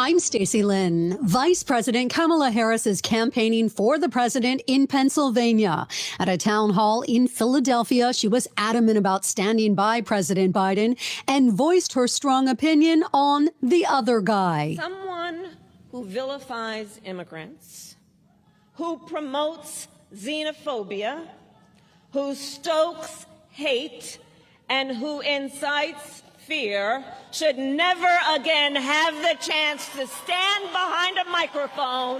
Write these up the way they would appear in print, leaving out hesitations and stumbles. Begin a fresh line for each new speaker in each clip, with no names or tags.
I'm Stacey Lynn. Vice President Kamala Harris is campaigning for the president in Pennsylvania. At a town hall in Philadelphia, she was adamant about standing by President Biden and voiced her strong opinion on the other guy.
Someone who vilifies immigrants, who promotes xenophobia, who stokes hate, and who incites fear should never again have the chance to stand behind a microphone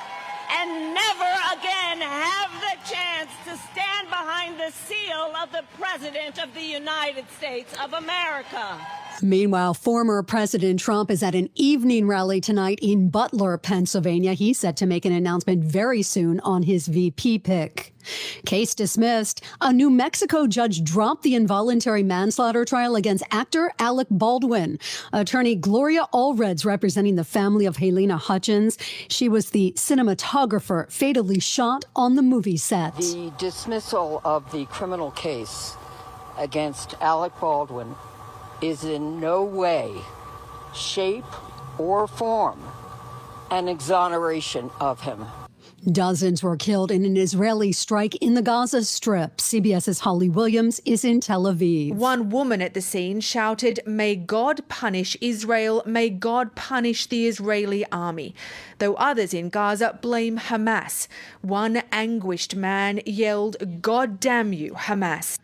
and never again have the chance to stand behind the seal of the President of the United States of America.
Meanwhile, former President Trump is at an evening rally tonight in Butler, Pennsylvania. He's set to make an announcement very soon on his VP pick. Case dismissed. A New Mexico judge dropped the involuntary manslaughter trial against actor Alec Baldwin. Attorney Gloria Allred's representing the family of Halyna Hutchins. She was the cinematographer fatally shot on the movie set.
The dismissal of the criminal case against Alec Baldwin is in no way, shape, or form an exoneration of him.
Dozens were killed in an Israeli strike in the Gaza Strip. CBS's Holly Williams is in Tel Aviv.
One woman at the scene shouted, "May God punish Israel, may God punish the Israeli army," though others in Gaza blame Hamas. One anguished man yelled, "God damn you, Hamas."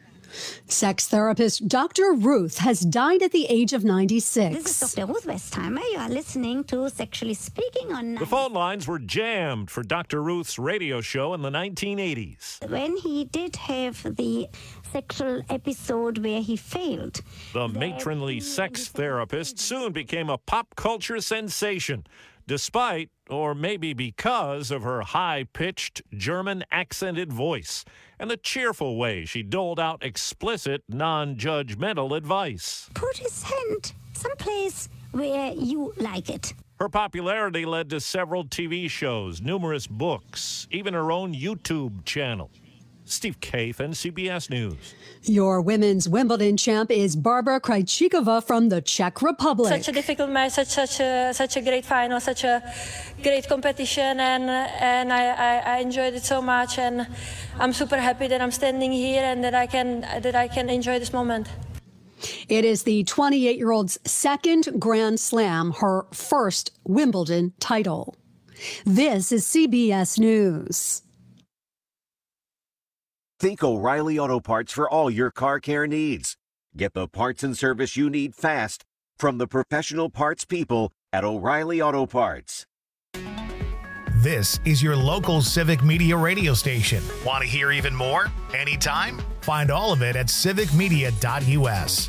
Sex therapist Dr. Ruth has died at the age of 96.
This is Dr. Ruth Westheimer. You are listening to Sexually Speaking on...
The phone lines were jammed for Dr. Ruth's radio show in the 1980s.
When he did have the sexual episode where he failed.
The matronly sex therapist soon became a pop culture sensation, despite, or maybe because, of her high-pitched, German-accented voice and the cheerful way she doled out explicit, non-judgmental advice.
Put his hand someplace where you like it.
Her popularity led to several TV shows, numerous books, even her own YouTube channel. Steve Kathan, CBS News.
Your women's Wimbledon champ is Barbara Krejcikova from the Czech Republic.
Such a difficult match, such a great final, such a great competition, and I enjoyed it so much, and I'm super happy that I'm standing here and that I can enjoy this moment.
It is the 28-year-old's second Grand Slam, her first Wimbledon title. This is CBS News.
Think O'Reilly Auto Parts for all your car care needs. Get the parts and service you need fast from the professional parts people at O'Reilly Auto Parts.
This is your local Civic Media radio station. Want to hear even more? Anytime? Find all of it at civicmedia.us.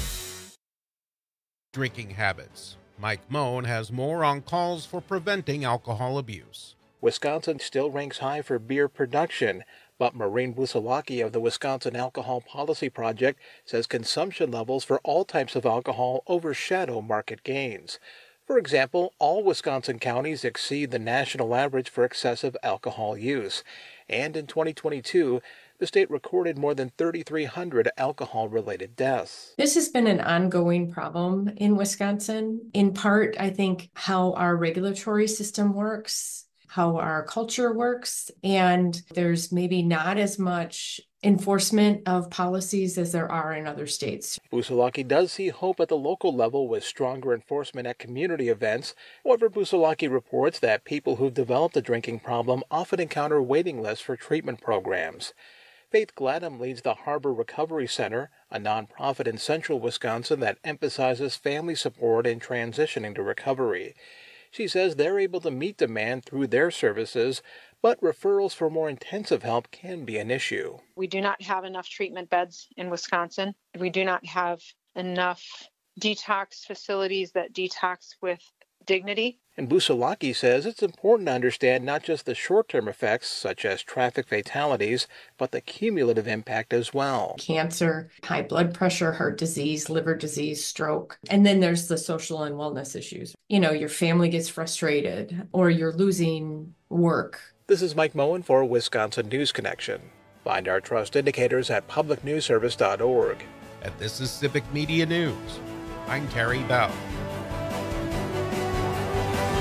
Drinking habits. Mike Moan has more on calls for preventing alcohol abuse.
Wisconsin still ranks high for beer production, but Maureen Busalaki of the Wisconsin Alcohol Policy Project says consumption levels for all types of alcohol overshadow market gains. For example, all Wisconsin counties exceed the national average for excessive alcohol use. And in 2022, the state recorded more than 3,300 alcohol-related deaths.
This has been an ongoing problem in Wisconsin. In part, I think how our regulatory system works, how our culture works, and there's maybe not as much enforcement of policies as there are in other states.
Busalaki does see hope at the local level with stronger enforcement at community events. However, Busalaki reports that people who've developed a drinking problem often encounter waiting lists for treatment programs. Faith Gladham leads the Harbor Recovery Center, a nonprofit in central Wisconsin that emphasizes family support in transitioning to recovery. She says they're able to meet demand through their services, but referrals for more intensive help can be an issue.
We do not have enough treatment beds in Wisconsin. We do not have enough detox facilities that detox with dignity.
And Busalaki says it's important to understand not just the short-term effects, such as traffic fatalities, but the cumulative impact as well.
Cancer, high blood pressure, heart disease, liver disease, stroke. And then there's the social and wellness issues. You know, your family gets frustrated or you're losing work.
This is Mike Moen for Wisconsin News Connection. Find our trust indicators at publicnewsservice.org.
And this is Civic Media News. I'm Terry Bell.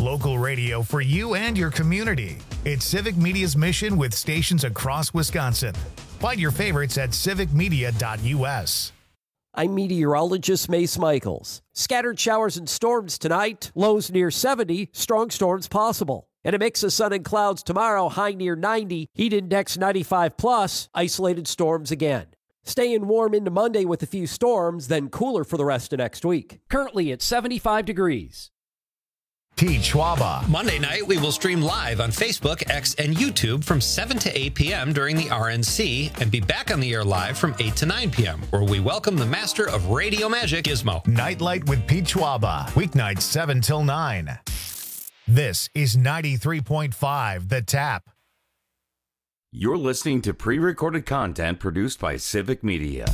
local radio for you and your community. It's Civic Media's mission with stations across Wisconsin. Find your favorites at civicmedia.us.
I'm meteorologist Mace Michaels. Scattered showers and storms tonight, lows near 70, strong storms possible. And a mix of sun and clouds tomorrow, high near 90, heat index 95 plus, isolated storms again. Staying warm into Monday with a few storms, then cooler for the rest of next week. Currently at 75 degrees.
Pete Schwaba.
Monday night, we will stream live on Facebook, X, and YouTube from 7 to 8 p.m. during the RNC and be back on the air live from 8 to 9 p.m., where we welcome the master of radio magic, Gizmo.
Nightlight with Pete Schwaba. Weeknights 7 till 9. This is 93.5 The Tap.
You're listening to pre-recorded content produced by Civic Media.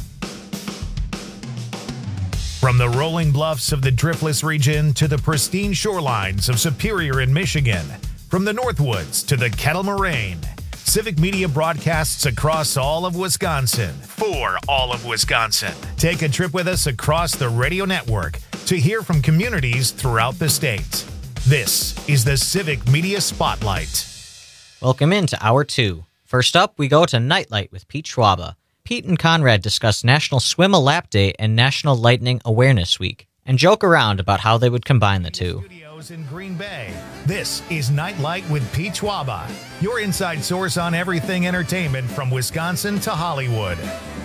From the rolling bluffs of the Driftless region to the pristine shorelines of Superior in Michigan, from the Northwoods to the Kettle Moraine, Civic Media broadcasts across all of Wisconsin for all of Wisconsin. Take a trip with us across the radio network to hear from communities throughout the state. This is the Civic Media Spotlight.
Welcome into Hour 2. First up, we go to Nightlight with Pete Schwaba. Pete and Conrad discuss National Swim a Lap Day and National Lightning Awareness Week, and joke around about how they would combine the two.
Studios in Green Bay. This is Nightlight with Pete Schwaba, your inside source on everything entertainment from Wisconsin to Hollywood.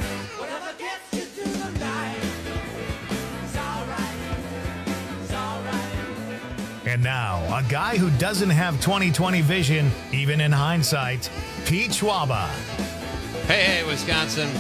And now, a guy who doesn't have 20/20 vision, even in hindsight, Pete Schwaba.
Hey, Wisconsin.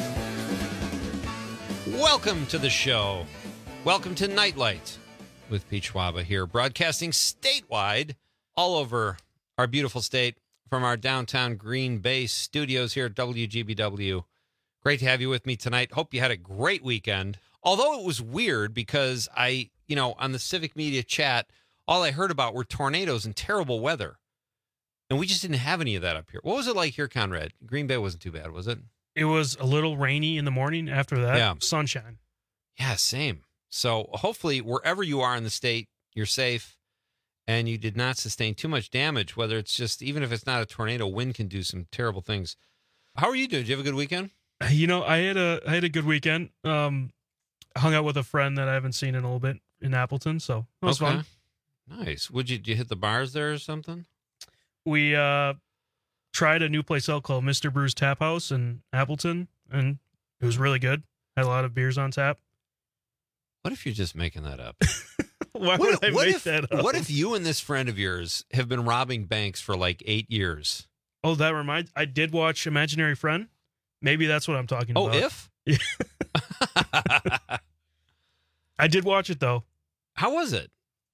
Welcome to the show. Welcome to Nightlight with Pete Schwaba here, broadcasting statewide all over our beautiful state from our downtown Green Bay studios here at WGBW. Great to have you with me tonight. Hope you had a great weekend. Although it was weird because on the Civic Media chat, all I heard about were tornadoes and terrible weather. And we just didn't have any of that up here. What was it like here, Conrad? Green Bay wasn't too bad, was it?
It was a little rainy in the morning. After that,
yeah.
Sunshine.
Yeah, same. So hopefully wherever you are in the state, you're safe and you did not sustain too much damage, whether it's just, even if it's not a tornado, wind can do some terrible things. How are you doing? Did you have a good weekend?
I had a good weekend. Hung out with a friend that I haven't seen in a little bit in Appleton, so it was fun.
Nice. Did you hit the bars there or something?
We tried a new place out called Mr. Brew's Tap House in Appleton, and it was really good. Had a lot of beers on tap.
What if you're just making that up?
Why would I make that up?
What if you and this friend of yours have been robbing banks for like 8 years?
Oh, that reminds. I did watch Imaginary Friend. Maybe that's what I'm talking about.
Oh, if?
Yeah. I did watch it, though.
How was it?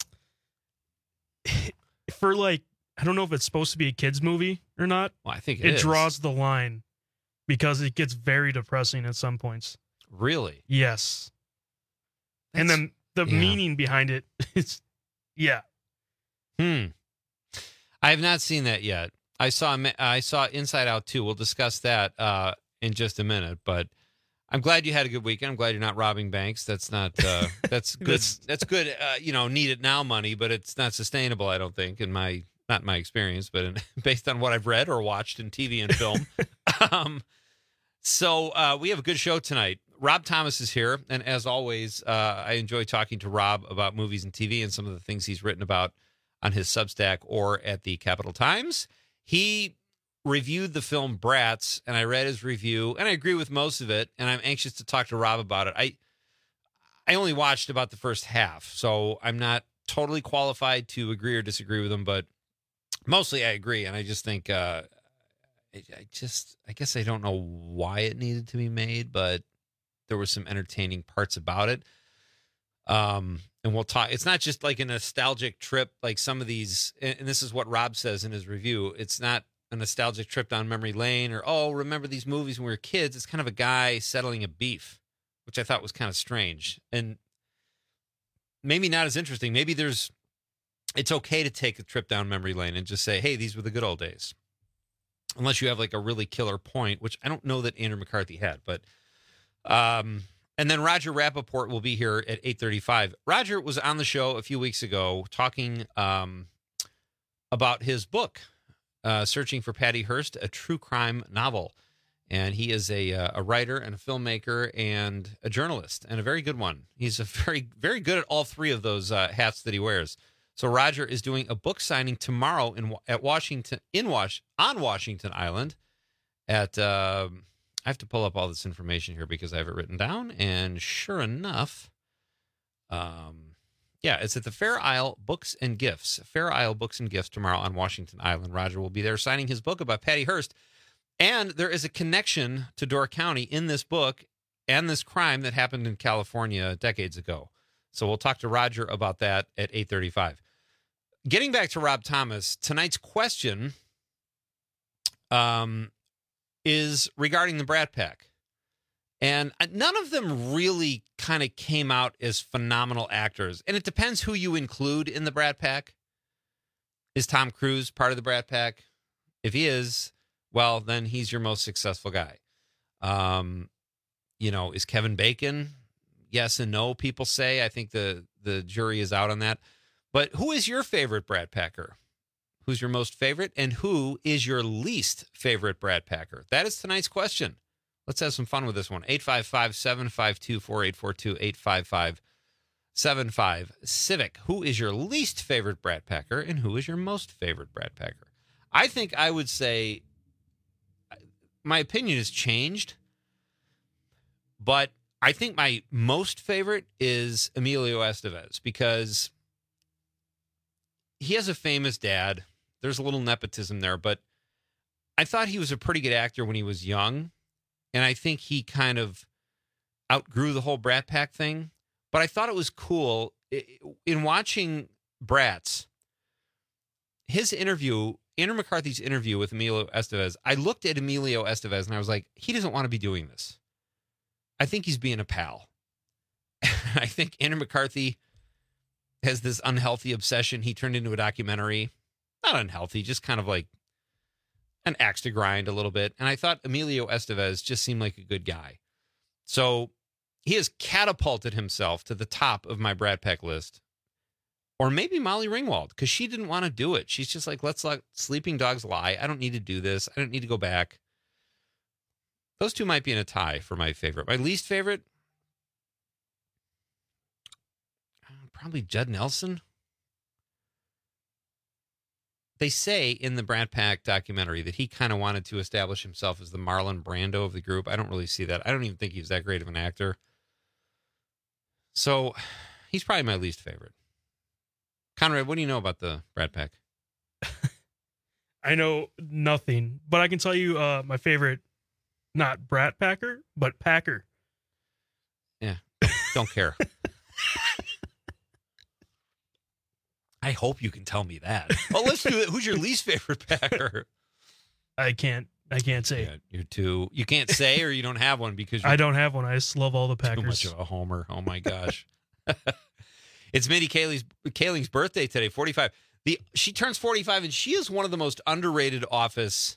For I don't know if it's supposed to be a kid's movie or not.
Well, I think
it draws the line because it gets very depressing at some points.
Really?
Yes. And then the meaning behind it is, yeah.
I have not seen that yet. I saw Inside Out 2. We'll discuss that in just a minute, but I'm glad you had a good weekend. I'm glad you're not robbing banks. That's not that's good. That's good. Need it now money, but it's not sustainable. I don't think not in my experience, but based on what I've read or watched in TV and film. So we have a good show tonight. Rob Thomas is here, and as always, I enjoy talking to Rob about movies and TV and some of the things he's written about on his Substack or at the Capital Times. He reviewed the film Bratz, and I read his review, and I agree with most of it, and I'm anxious to talk to Rob about it. I only watched about the first half, so I'm not totally qualified to agree or disagree with him, but mostly I agree, and I just think I guess I don't know why it needed to be made, but there were some entertaining parts about it. And we'll talk. It's not just like a nostalgic trip like some of these, and this is what Rob says in his review. It's not a nostalgic trip down memory lane or, remember these movies when we were kids. It's kind of a guy settling a beef, which I thought was kind of strange and maybe not as interesting. Maybe it's okay to take a trip down memory lane and just say, hey, these were the good old days. Unless you have like a really killer point, which I don't know that Andrew McCarthy had, but, and then Roger Rappaport will be here at 8:35. Roger was on the show a few weeks ago talking about his book, Searching for Patty Hearst, a true crime novel. And he is a writer and a filmmaker and a journalist, and a very good one. He's a very, very good at all three of those hats that he wears. So Roger is doing a book signing tomorrow on Washington Island. At I have to pull up all this information here because I have it written down. And sure enough, it's at the Fair Isle Books and Gifts. Fair Isle Books and Gifts tomorrow on Washington Island. Roger will be there signing his book about Patty Hearst. And there is a connection to Door County in this book and this crime that happened in California decades ago. So we'll talk to Roger about that at 8:35. Getting back to Rob Thomas, tonight's question is regarding the Brat Pack. And none of them really kind of came out as phenomenal actors. And it depends who you include in the Brat Pack. Is Tom Cruise part of the Brat Pack? If he is, well, then he's your most successful guy. Is Kevin Bacon? Yes and no, people say. I think the jury is out on that. But who is your favorite Brat Packer? Who's your most favorite? And who is your least favorite Brat Packer? That is tonight's question. Let's have some fun with this one. 855-752-4842, 855-75-CIVIC. Who is your least favorite Brat Packer? And who is your most favorite Brat Packer? I think I would say my opinion has changed, but I think my most favorite is Emilio Estevez because he has a famous dad. There's a little nepotism there, but I thought he was a pretty good actor when he was young, and I think he kind of outgrew the whole Brat Pack thing. But I thought it was cool in watching Bratz, his interview, Andrew McCarthy's interview with Emilio Estevez. I looked at Emilio Estevez and I was like, he doesn't want to be doing this. I think he's being a pal. I think Andrew McCarthy has this unhealthy obsession he turned into a documentary. Not unhealthy, just kind of like an axe to grind a little bit. And I thought Emilio Estevez just seemed like a good guy. So he has catapulted himself to the top of my Brat Pack list. Or maybe Molly Ringwald, because she didn't want to do it. She's just like, let's let sleeping dogs lie. I don't need to do this. I don't need to go back. Those two might be in a tie for my favorite. My least favorite? Probably Judd Nelson. They say in the Brat Pack documentary that he kind of wanted to establish himself as the Marlon Brando of the group. I don't really see that. I don't even think he was that great of an actor. So he's probably my least favorite. Conrad, what do you know about the Brat Pack?
I know nothing, but I can tell you my favorite, not Brat Packer, but Packer.
Yeah, don't care. I hope you can tell me that. Well, let's do it. Who's your least favorite Packer?
I can't say.
Yeah, you're too. You can't say, or you don't have one because
I don't have one. I just love all the Packers.
Too much of a homer. Oh my gosh. It's Mindy Kaling's birthday today, 45. She turns 45, and she is one of the most underrated Office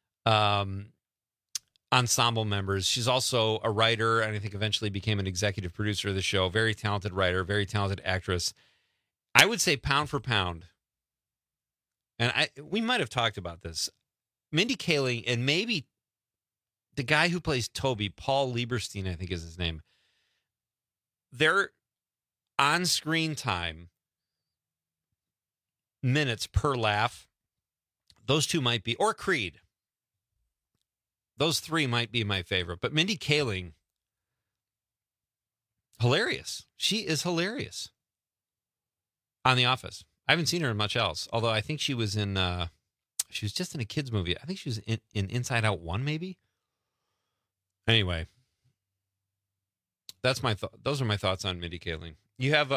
ensemble members. She's also a writer, and I think eventually became an executive producer of the show. Very talented writer, very talented actress. I would say pound for pound, and we might have talked about this, Mindy Kaling and maybe the guy who plays Toby, Paul Lieberstein, I think is his name, their on-screen time, minutes per laugh, those two might be, or Creed. Those three might be my favorite. But Mindy Kaling, hilarious. She is hilarious on The Office. I haven't seen her in much else, although I think she was in, she was just in a kid's movie. I think she was in Inside Out 1, maybe? Anyway, that's those are my thoughts on Mindy Kaling. You have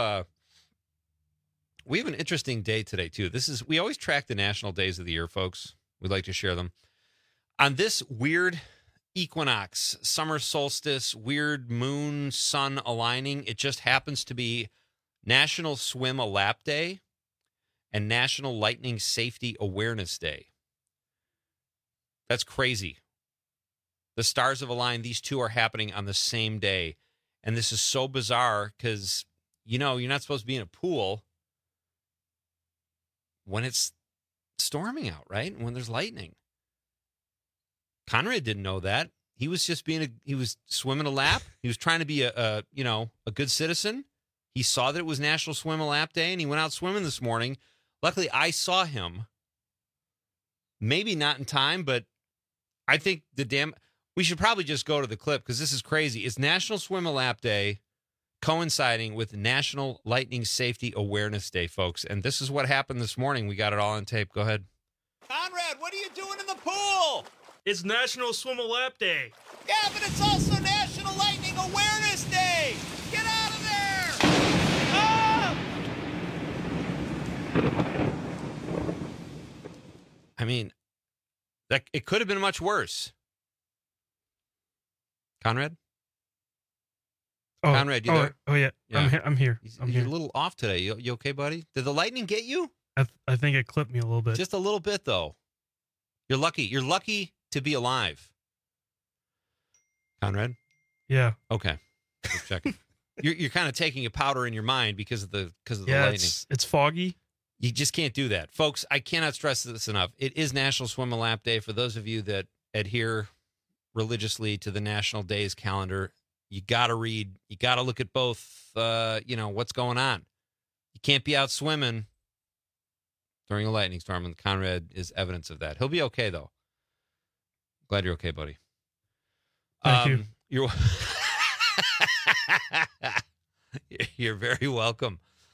we have an interesting day today, too. We always track the national days of the year, folks. We'd like to share them. On this weird equinox, summer solstice, weird moon, sun aligning, it just happens to be National Swim a Lap Day and National Lightning Safety Awareness Day. That's crazy. The stars have aligned. These two are happening on the same day. And this is so bizarre because, you're not supposed to be in a pool when it's storming out, right? When there's lightning. Conrad didn't know that. He was just he was swimming a lap. He was trying to be a good citizen. He saw that it was National Swim a Lap Day, and he went out swimming this morning. Luckily, I saw him. Maybe not in time, but I think we should probably just go to the clip because this is crazy. It's National Swim a Lap Day coinciding with National Lightning Safety Awareness Day, folks. And this is what happened this morning. We got it all on tape. Go ahead.
Conrad, what are you doing in the pool?
It's National Swim a Lap Day.
Yeah, but it's also National Lightning Awareness Day. Get out of there! Ah!
I mean, it could have been much worse. Conrad? Conrad, you there?
Oh, yeah. I'm here.
You're a little off today. You okay, buddy? Did the lightning get you?
I think it clipped me a little bit.
Just a little bit, though. You're lucky. You're lucky to be alive. Conrad?
Yeah.
Okay. Just checking. You're kind of taking a powder in your mind because of the lightning.
It's foggy.
You just can't do that. Folks, I cannot stress this enough. It is National Swim a Lap Day. For those of you that adhere religiously to the national days calendar, you got to read. You got to look at both, what's going on. You can't be out swimming during a lightning storm, and Conrad is evidence of that. He'll be okay, though. Glad you're okay, buddy.
Thank you.
You're very welcome.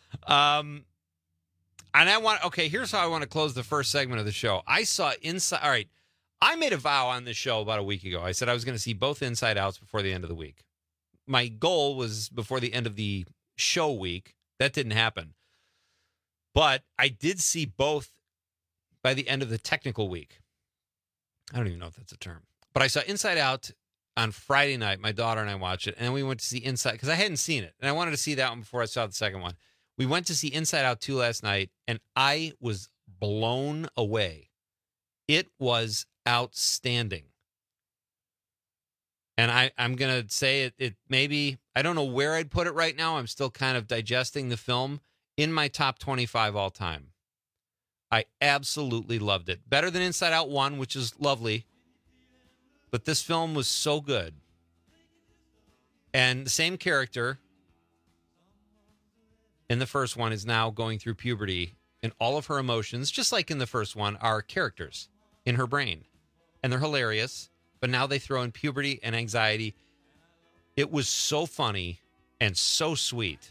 And here's how I want to close the first segment of the show. I saw Inside. All right. I made a vow on this show about a week ago. I said I was going to see both Inside Outs before the end of the week. My goal was before the end of the show week. That didn't happen. But I did see both by the end of the technical week. I don't even know if that's a term. But I saw Inside Out on Friday night. My daughter and I watched it. And then we went to see Inside, because I hadn't seen it. And I wanted to see that one before I saw the second one. We went to see Inside Out 2 last night, and I was blown away. It was outstanding. And I'm going to say it maybe, I don't know where I'd put it right now. I'm still kind of digesting the film. In my top 25 all time. I absolutely loved it. Better than Inside Out 1, which is lovely. But this film was so good. And the same character in the first one is now going through puberty, and all of her emotions, just like in the first one, are characters in her brain. And they're hilarious, but now they throw in puberty and anxiety. It was so funny and so sweet.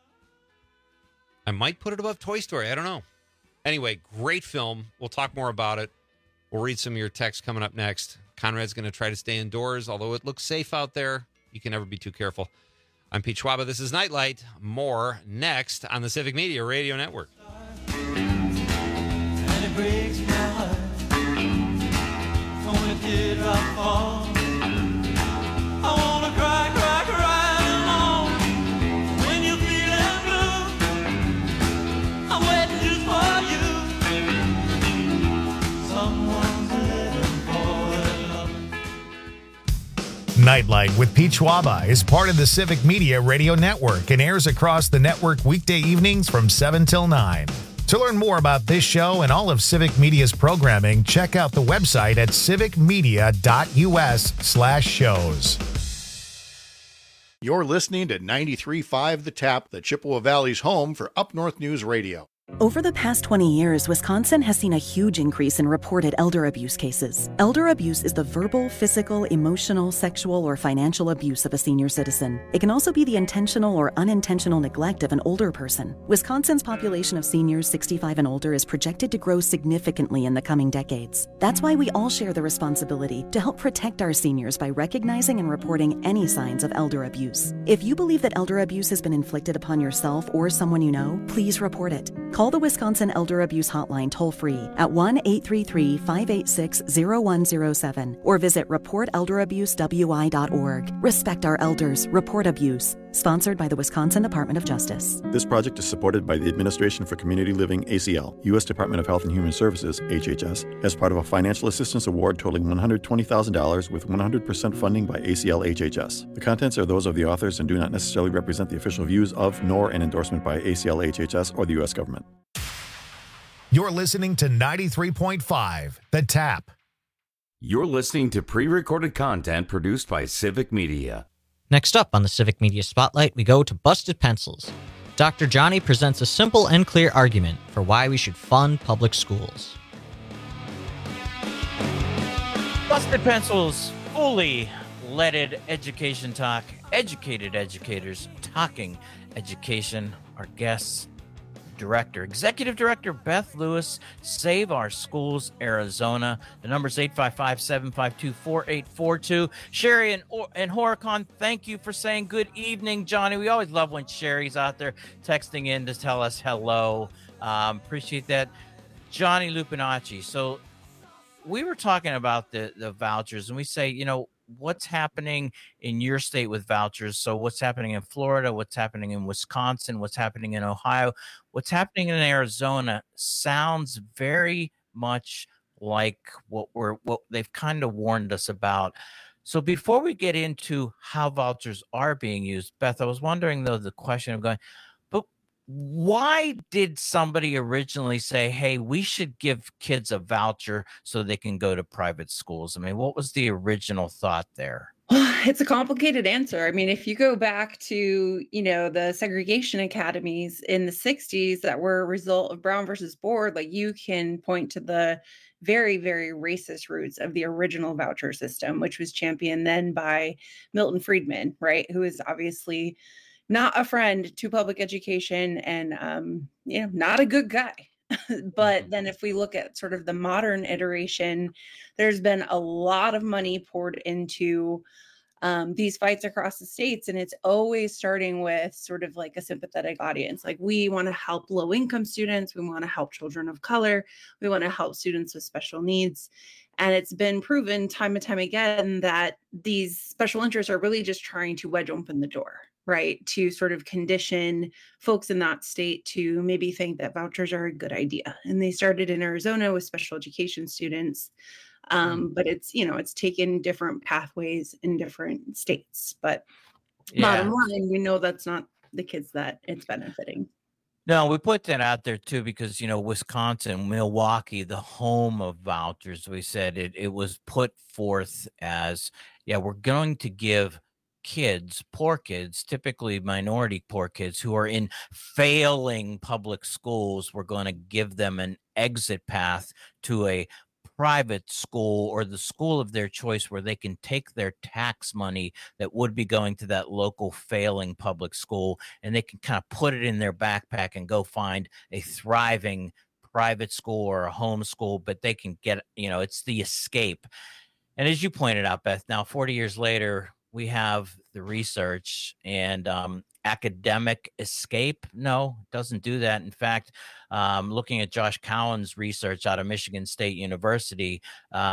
I might put it above Toy Story. I don't know. Anyway, great film. We'll talk more about it. We'll read some of your texts coming up next. Conrad's going to try to stay indoors, although it looks safe out there. You can never be too careful. I'm Pete Schwaba. This is Nightlight. More next on the Civic Media Radio Network.
And it breaks my heart when a teardrop falls. I wanna cry, cry, cry alone. When you're feeling blue, I'm waiting just for you. Someone's living for love.
Nightlight with Pete Schwaba is part of the Civic Media Radio Network and airs across the network weekday evenings from 7 till 9. To learn more about this show and all of Civic Media's programming, check out the website at civicmedia.us/shows.
You're listening to 93.5 The Tap, the Chippewa Valley's home for Up North News Radio.
Over the past 20 years, Wisconsin has seen a huge increase in reported elder abuse cases. Elder abuse is the verbal, physical, emotional, sexual, or financial abuse of a senior citizen. It can also be the intentional or unintentional neglect of an older person. Wisconsin's population of seniors 65 and older is projected to grow significantly in the coming decades. That's why we all share the responsibility to help protect our seniors by recognizing and reporting any signs of elder abuse. If you believe that elder abuse has been inflicted upon yourself or someone you know, please report it. Call the Wisconsin Elder Abuse Hotline toll-free at 1-833-586-0107 or visit reportelderabusewI.org. Respect our elders. Report abuse. Sponsored by the Wisconsin Department of Justice.
This project is supported by the Administration for Community Living, ACL, U.S. Department of Health and Human Services, HHS, as part of a financial assistance award totaling $120,000 with 100% funding by ACL HHS. The contents are those of the authors and do not necessarily represent the official views of nor an endorsement by ACL HHS or the U.S. government.
You're listening to 93.5 The Tap.
You're listening to pre-recorded content produced by Civic Media.
Next up on the Civic Media Spotlight, we go to Busted Pencils. Dr. Johnny presents a simple and clear argument for why we should fund public schools.
Busted Pencils, fully leaded education talk, educated educators talking education. Our guests, Executive Director Beth Lewis, Save Our Schools Arizona. The number's 855-752-4842. Sherry and Horicon, thank you for saying good evening, Johnny. We always love when Sherry's out there texting in to tell us hello. Appreciate that. Johnny Lupinacci. So we were talking about the vouchers, and we say, you know, what's happening in your state with vouchers? So what's happening in Florida, what's happening in Wisconsin, what's happening in Ohio, what's happening in Arizona sounds very much like what they've kind of warned us about. So before we get into how vouchers are being used, Beth, I was wondering though, the question of going, but why did somebody originally say, hey, we should give kids a voucher so they can go to private schools? I mean, what was the original thought there?
It's a complicated answer. I mean, if you go back to, you know, the segregation academies in the 60s that were a result of Brown versus Board, like you can point to the very, very racist roots of the original voucher system, which was championed then by Milton Friedman, right? Who is obviously not a friend to public education and, you know, not a good guy. But then if we look at sort of the modern iteration, there's been a lot of money poured into these fights across the states. And it's always starting with sort of like a sympathetic audience. Like we want to help low income students. We want to help children of color. We want to help students with special needs. And it's been proven time and time again that these special interests are really just trying to wedge open the door, right? To sort of condition folks in that state to maybe think that vouchers are a good idea. And they started in Arizona with special education students. But it's, you know, it's taken different pathways in different states. But bottom line, we know that's not the kids that it's benefiting.
No, we put that out there too because, you know, Wisconsin, Milwaukee, the home of vouchers, we said it was put forth as, yeah, we're going to give kids, poor kids, typically minority poor kids who are in failing public schools, we're going to give them an exit path to a private school or the school of their choice where they can take their tax money that would be going to that local failing public school and they can kind of put it in their backpack and go find a thriving private school or a home school, but they can get, you know, it's the escape. And as you pointed out, Beth, now 40 years later, we have the research and academic escape. No, it doesn't do that. In fact, looking at Josh Cowan's research out of Michigan State University,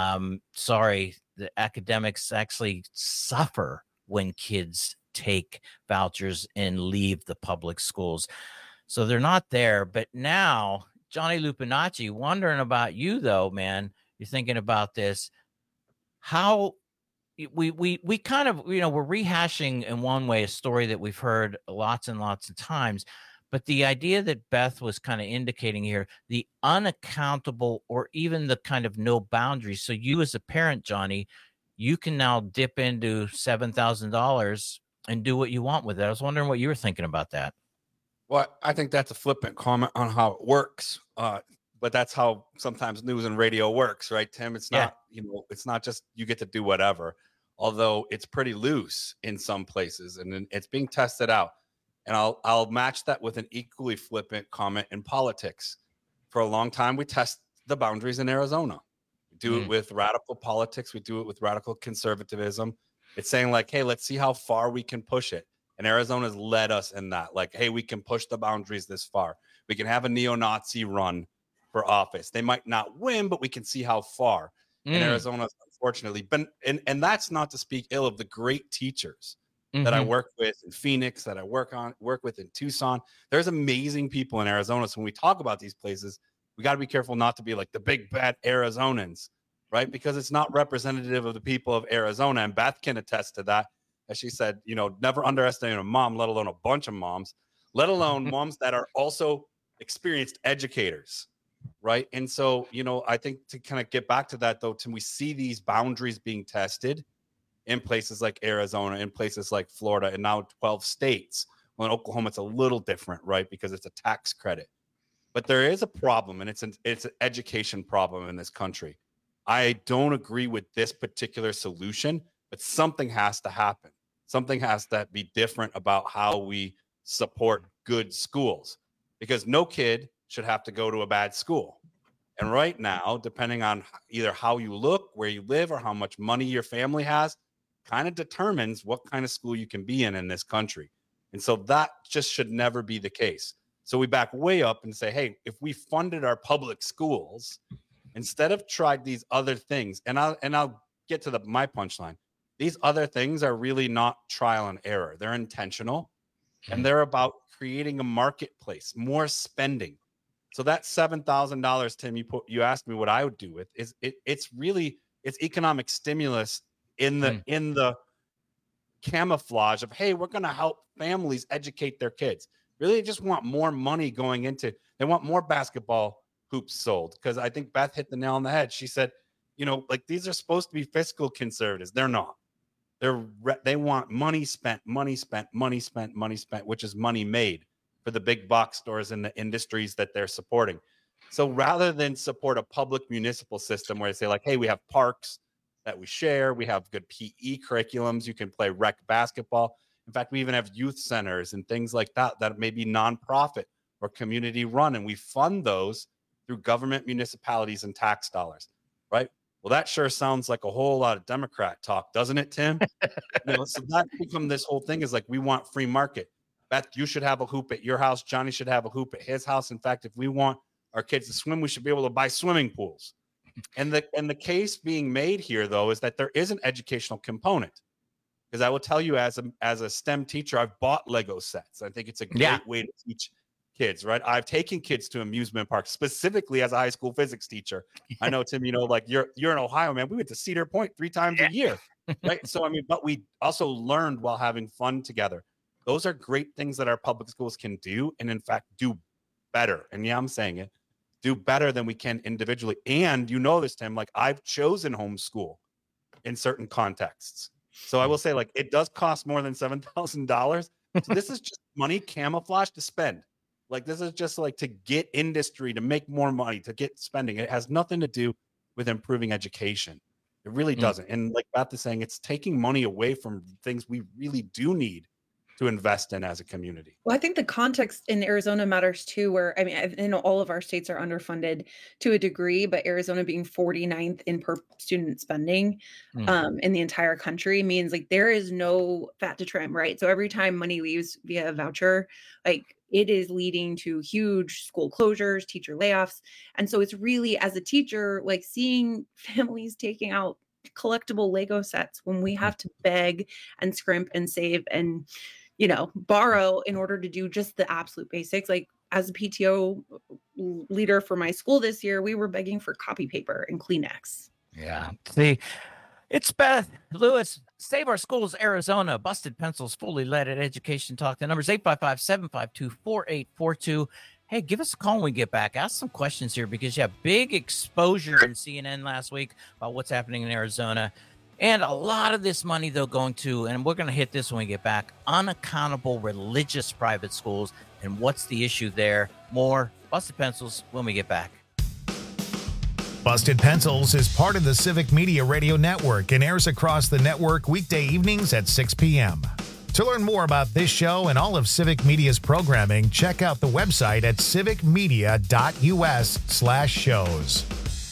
the academics actually suffer when kids take vouchers and leave the public schools. So they're not there. But now, Johnny Lupinacci, wondering about you, though, man, you're thinking about this. How we kind of, you know, we're rehashing in one way a story that we've heard lots and lots of times, but the idea that Beth was kind of indicating here, the unaccountable or even the kind of no boundaries. So you as a parent, Johnny, you can now dip into $7,000 and do what you want with it. I was wondering what you were thinking about that.
Well, I think that's a flippant comment on how it works. But that's how sometimes news and radio works, right, Tim? It's not, you know, it's not just you get to do whatever, although it's pretty loose in some places and it's being tested out. And I'll match that with an equally flippant comment in politics. For a long time, we test the boundaries in Arizona. We do it with radical politics. We do it with radical conservatism. It's saying like, hey, let's see how far we can push it. And Arizona's led us in that. Like, hey, we can push the boundaries this far. We can have a neo-Nazi run for office. They might not win, but we can see how far. And Arizona's unfortunately been, and that's not to speak ill of the great teachers that I work with in Phoenix, that I work with in Tucson. There's amazing people in Arizona. So when we talk about these places, we got to be careful not to be like the big bad Arizonans, right? Because it's not representative of the people of Arizona. And Beth can attest to that. As she said, you know, never underestimate a mom, let alone a bunch of moms, let alone moms that are also experienced educators. right? And so, I think to kind of get back to that, though, Tim, we see these boundaries being tested in places like Arizona, in places like Florida, and now 12 states. Well, in Oklahoma, it's a little different, right? Because it's a tax credit. But there is a problem, and it's an education problem in this country. I don't agree with this particular solution, but something has to happen. Something has to be different about how we support good schools, because no kid should have to go to a bad school. And right now, depending on either how you look, where you live, or how much money your family has, kind of determines what kind of school you can be in this country. And so that just should never be the case. So we back way up and say, hey, if we funded our public schools, instead of tried these other things, and I'll get to my punchline. These other things are really not trial and error. They're intentional, and they're about creating a marketplace, more spending. So that $7,000, Tim, you asked me what I would do with it's economic stimulus in the camouflage of, hey, we're going to help families educate their kids. Really, they just want more money going into. They want more basketball hoops sold, because I think Beth hit the nail on the head. She said, these are supposed to be fiscal conservatives. They're not. They want money spent, which is money made for the big box stores and the industries that they're supporting. So rather than support a public municipal system where they say, like, hey, we have parks that we share, we have good PE curriculums, you can play rec basketball. In fact, we even have youth centers and things like that may be nonprofit or community run, and we fund those through government, municipalities, and tax dollars, right? Well, that sure sounds like a whole lot of Democrat talk, doesn't it, Tim? So that become this whole thing is like, we want free market. Beth, you should have a hoop at your house. Johnny should have a hoop at his house. In fact, if we want our kids to swim, we should be able to buy swimming pools. And the case being made here, though, is that there is an educational component. Because I will tell you, as a STEM teacher, I've bought Lego sets. I think it's a great way to teach kids, right? I've taken kids to amusement parks, specifically as a high school physics teacher. I know, Tim, like you're in Ohio, man. We went to Cedar Point 3 times a year, right? So, but we also learned while having fun together. Those are great things that our public schools can do, and in fact, do better. And yeah, I'm saying it, do better than we can individually. And this, Tim, like I've chosen homeschool in certain contexts. So I will say, like, it does cost more than $7,000. So this is just money camouflage to spend. Like, this is just like to get industry, to make more money, to get spending. It has nothing to do with improving education. It really doesn't. And like Beth is saying, it's taking money away from things we really do need to invest in as a community.
Well, I think the context in Arizona matters too, where, I know all of our states are underfunded to a degree, but Arizona being 49th in per student spending in the entire country means like there is no fat to trim, right? So every time money leaves via a voucher, like it is leading to huge school closures, teacher layoffs. And so it's really, as a teacher, like seeing families taking out collectible Lego sets when we have to beg and scrimp and save and borrow in order to do just the absolute basics. Like as a PTO leader for my school this year, we were begging for copy paper and Kleenex.
Yeah. See, it's Beth Lewis, Save Our Schools, Arizona, Busted Pencils, fully led at Education Talk. The number is 855-752-4842. Hey, give us a call when we get back. Ask some questions here, because you have big exposure in CNN last week about what's happening in Arizona. And a lot of this money, though, going to, and we're going to hit this when we get back, unaccountable religious private schools. And what's the issue there? More Busted Pencils when we get back.
Busted Pencils is part of the Civic Media Radio Network and airs across the network weekday evenings at 6 p.m. To learn more about this show and all of Civic Media's programming, check out the website at civicmedia.us/shows.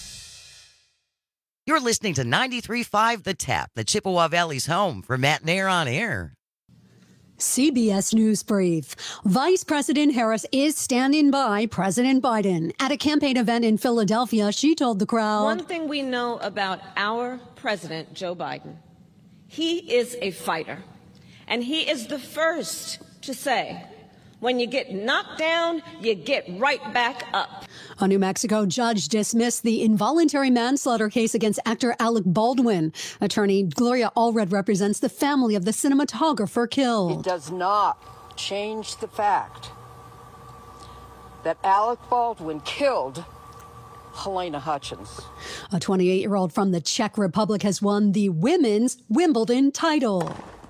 You're listening to 93.5 The Tap, the Chippewa Valley's home for Matt Nair on Air.
CBS News Brief. Vice President Harris is standing by President Biden. At a campaign event in Philadelphia, she told the crowd,
"One thing we know about our president, Joe Biden, he is a fighter. And he is the first to say, when you get knocked down, you get right back up."
A New Mexico judge dismissed the involuntary manslaughter case against actor Alec Baldwin. Attorney Gloria Allred represents the family of the cinematographer killed.
It does not change the fact that Alec Baldwin killed Helena Hutchins.
A 28-year-old from the Czech Republic has won the women's Wimbledon title.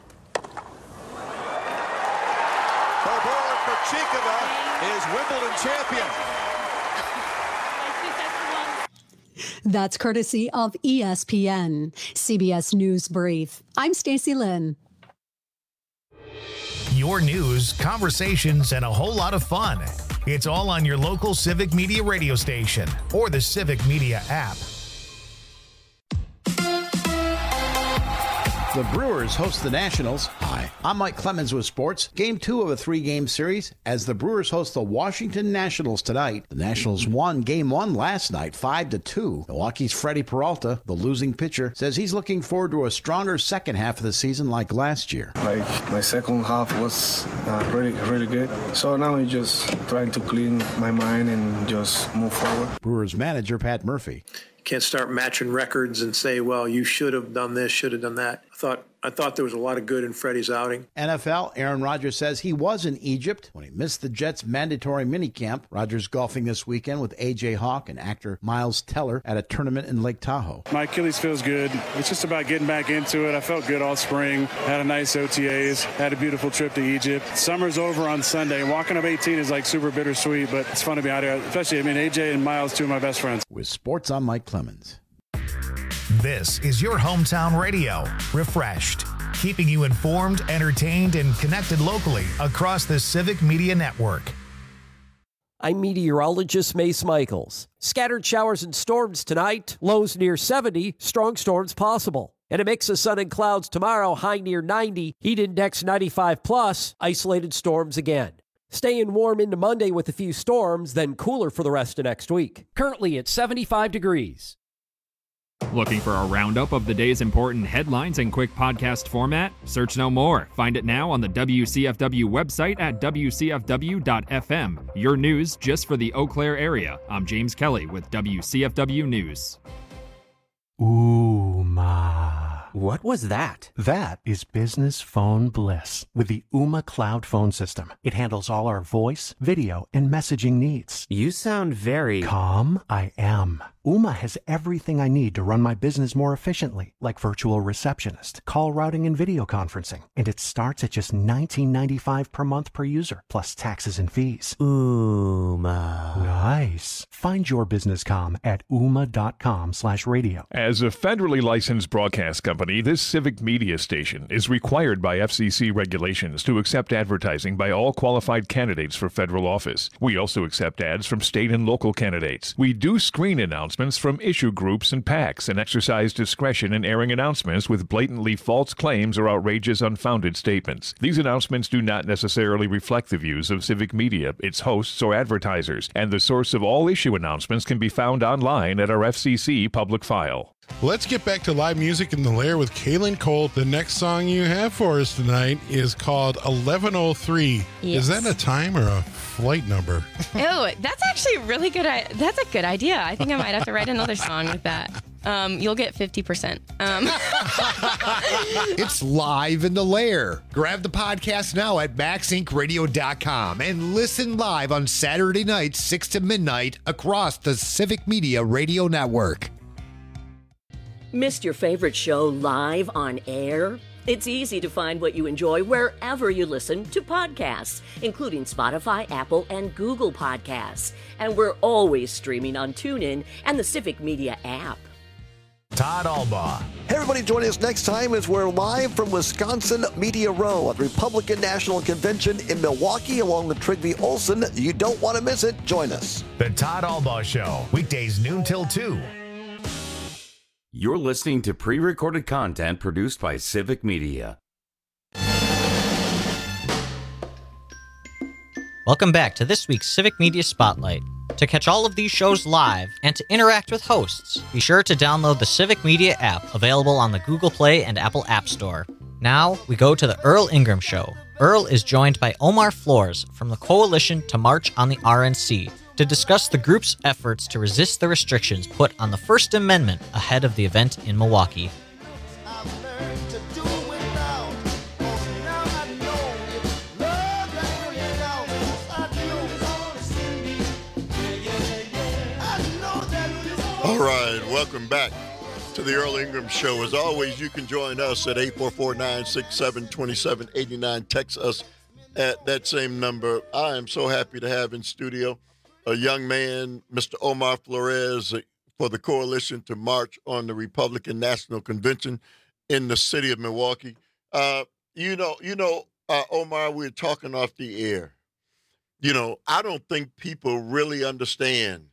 Barbora Krejcikova is Wimbledon champion.
That's courtesy of ESPN. CBS News Brief. I'm Stacey Lynn.
Your news, conversations, and a whole lot of fun. It's all on your local Civic Media radio station or the Civic Media app.
The Brewers host the Nationals. Hi, I'm Mike Clemens with sports. Game 2 of a 3-game series as the Brewers host the Washington Nationals tonight. The Nationals won Game 1 last night, 5-2. Milwaukee's Freddie Peralta, the losing pitcher, says he's looking forward to a stronger second half of the season like last year.
My second half was really good. So now I'm just trying to clean my mind and just move forward.
Brewers manager Pat Murphy.
Can't start matching records and say, well, you should have done this, should have done that. I thought there was a lot of good in Freddie's outing.
NFL, Aaron Rodgers says he was in Egypt when he missed the Jets' mandatory minicamp. Rodgers golfing this weekend with A.J. Hawk and actor Miles Teller at a tournament in Lake Tahoe.
My Achilles feels good. It's just about getting back into it. I felt good all spring. Had a nice OTAs. Had a beautiful trip to Egypt. Summer's over on Sunday. Walking up 18 is like super bittersweet, but it's fun to be out here. Especially, A.J. and Miles, two of my best friends.
With sports, I'm Mike Clemens.
This is your hometown radio, refreshed, keeping you informed, entertained, and connected locally across the Civic Media Network.
I'm meteorologist Mace Michaels. Scattered showers and storms tonight, lows near 70, strong storms possible. And a mix of sun and clouds tomorrow, high near 90, heat index 95 plus, isolated storms again. Staying warm into Monday with a few storms, then cooler for the rest of next week. Currently at 75 degrees.
Looking for a roundup of the day's important headlines in quick podcast format? Search no more. Find it now on the WCFW website at WCFW.FM. Your news just for the Eau Claire area. I'm James Kelly with WCFW News.
Ooma. What was that? That is business phone bliss with the Ooma Cloud phone system. It handles all our voice, video, and messaging needs. You sound very calm. I am. Ooma has everything I need to run my business more efficiently, like virtual receptionist, call routing, and video conferencing. And it starts at just $19.95 per month per user, plus taxes and fees. Ooma. Nice. Find your business comm at ooma.com/radio.
As a federally licensed broadcast company, this Civic Media station is required by FCC regulations to accept advertising by all qualified candidates for federal office. We also accept ads from state and local candidates. We do screen announcements from issue groups and PACs and exercise discretion in airing announcements with blatantly false claims or outrageous unfounded statements. These announcements do not necessarily reflect the views of Civic Media, its hosts, or advertisers, and the source of all issue announcements can be found online at our FCC public file.
Let's get back to live music in the Lair with Kaylin Cole. The next song you have for us tonight is called 1103.
Yes.
Is that a time or a flight number?
Oh, that's actually really good. That's a good idea. I think I might have to write another song with that. You'll get 50%.
It's live in the Lair. Grab the podcast now at MaxIncRadio.com and listen live on Saturday nights, 6 to midnight, across the Civic Media Radio Network.
Missed your favorite show live on air? It's easy to find what you enjoy wherever you listen to podcasts, including Spotify, Apple, and Google Podcasts. And we're always streaming on TuneIn and the Civic Media app.
Todd Albaugh.
Hey, everybody, joining us next time as we're live from Wisconsin Media Row at the Republican National Convention in Milwaukee along with Trygve Olsen. You don't want to miss it. Join us.
The Todd Albaugh Show, weekdays noon till 2.
You're listening to pre-recorded content produced by Civic Media.
Welcome back to this week's Civic Media Spotlight. To catch all of these shows live and to interact with hosts, be sure to download the Civic Media app available on the Google Play and Apple App Store. Now, we go to the Earl Ingram Show. Earl is joined by Omar Flores from the Coalition to March on the RNC to discuss the group's efforts to resist the restrictions put on the First Amendment ahead of the event in Milwaukee.
All right, welcome back to the Earl Ingram Show. As always, you can join us at 844-967-2789. Text us at that same number. I am so happy to have in studio a young man, Mr. Omar Flores, for the coalition to march on the Republican National Convention in the city of Milwaukee. Omar, we're talking off the air. I don't think people really understand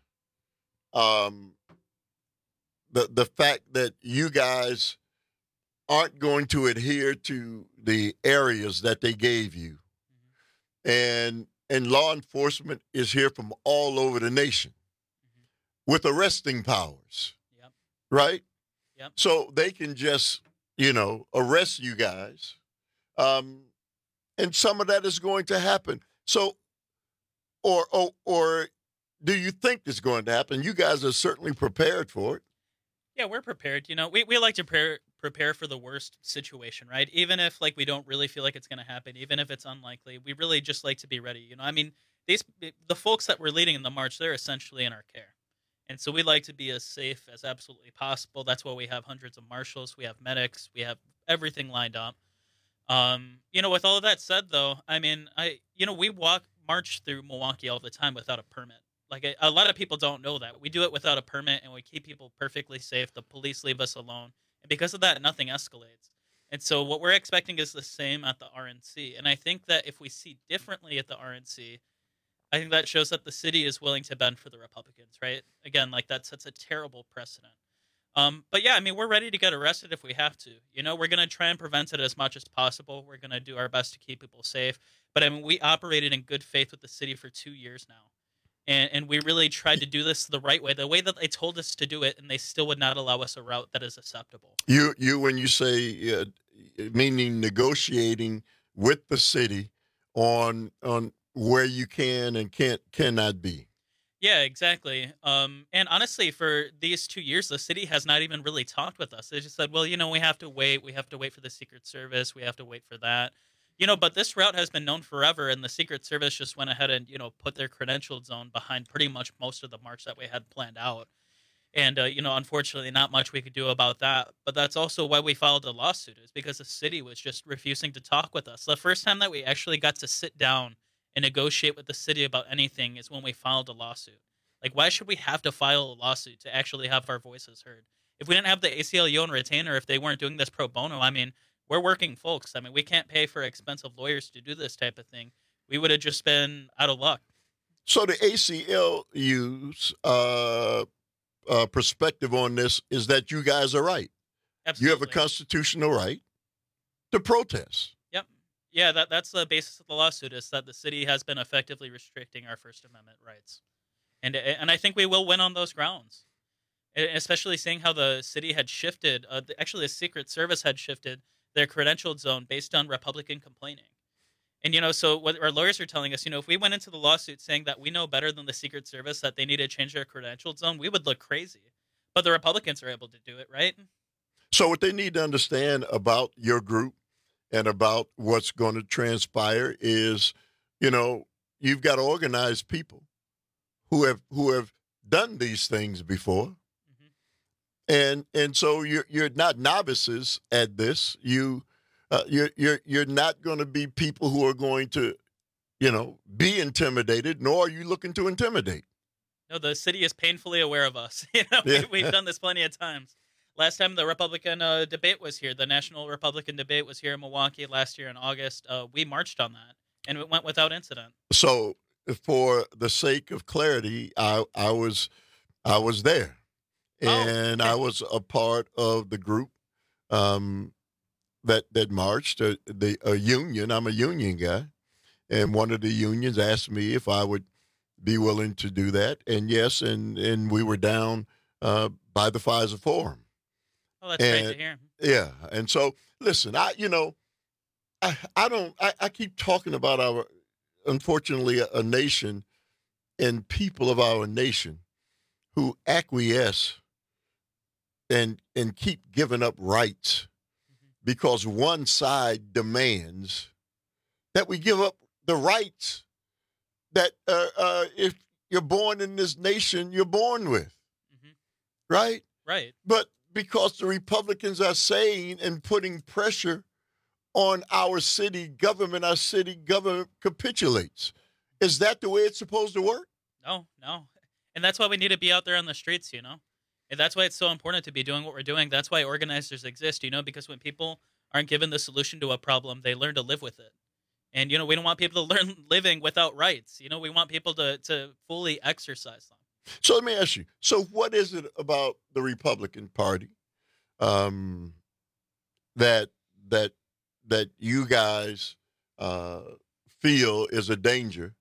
the fact that you guys aren't going to adhere to the areas that they gave you. And law enforcement is here from all over the nation with arresting powers, right?
Yep.
So they can just, arrest you guys. And some of that is going to happen. So, or do you think it's going to happen? You guys are certainly prepared for it.
Yeah, we're prepared. We like to prepare for the worst situation, right? Even if we don't really feel like it's going to happen, even if it's unlikely, we really just like to be ready. The folks that we're leading in the march, they're essentially in our care. And so we like to be as safe as absolutely possible. That's why we have hundreds of marshals, we have medics, we have everything lined up. With all of that said, though, we march through Milwaukee all the time without a permit. A lot of people don't know that. We do it without a permit, and we keep people perfectly safe. The police leave us alone. And because of that, nothing escalates. And so what we're expecting is the same at the RNC. And I think that if we see differently at the RNC, I think that shows that the city is willing to bend for the Republicans, right? Again, that sets a terrible precedent. But yeah, we're ready to get arrested if we have to. We're going to try and prevent it as much as possible. We're going to do our best to keep people safe. But we operated in good faith with the city for 2 years now. And we really tried to do this the right way, the way that they told us to do it, and they still would not allow us a route that is acceptable.
You when you say, meaning negotiating with the city on where you can and cannot be.
Yeah, exactly. And honestly, for these 2 years, the city has not even really talked with us. They just said, well, we have to wait. We have to wait for the Secret Service. We have to wait for that. But this route has been known forever, and the Secret Service just went ahead and, put their credentialed zone behind pretty much most of the march that we had planned out. And, unfortunately, not much we could do about that. But that's also why we filed a lawsuit, is because the city was just refusing to talk with us. The first time that we actually got to sit down and negotiate with the city about anything is when we filed a lawsuit. Why should we have to file a lawsuit to actually have our voices heard? If we didn't have the ACLU on retainer, if they weren't doing this pro bono, we're working folks. We can't pay for expensive lawyers to do this type of thing. We would have just been out of luck.
So the ACLU's perspective on this is that you guys are right.
Absolutely.
You have a constitutional right to protest.
Yep. Yeah, that's the basis of the lawsuit, is that the city has been effectively restricting our First Amendment rights. And I think we will win on those grounds, especially seeing how the city had shifted. Actually, the Secret Service had shifted their credentialed zone based on Republican complaining. And, so what our lawyers are telling us, if we went into the lawsuit saying that we know better than the Secret Service, that they need to change their credentialed zone, we would look crazy. But the Republicans are able to do it, right?
So what they need to understand about your group and about what's going to transpire is, you've got organized people who have done these things before. And so you're not novices at this. You're not going to be people who are going to, be intimidated, nor are you looking to intimidate.
No, the city is painfully aware of us. We've done this plenty of times. Last time the Republican debate was here, the National Republican debate was here in Milwaukee last year in August. We marched on that, and it went without incident.
So, for the sake of clarity, I was there. And I was a part of the group that marched, a union. I'm a union guy. And one of the unions asked me if I would be willing to do that. And yes, and we were down by the Pfizer Forum.
Oh, that's great to hear.
Yeah. And so, listen, I keep talking about unfortunately, a nation and people of our nation who acquiesce and keep giving up rights because one side demands that we give up the rights that if you're born in this nation, you're born with. right?
Right.
But because the Republicans are saying and putting pressure on our city government capitulates. Is that the way it's supposed to work?
No. And that's why we need to be out there on the streets, And that's why it's so important to be doing what we're doing. That's why organizers exist, because when people aren't given the solution to a problem, they learn to live with it. And, we don't want people to learn living without rights. We want people to fully exercise them.
So let me ask you. So what is it about the Republican Party that you guys feel is a danger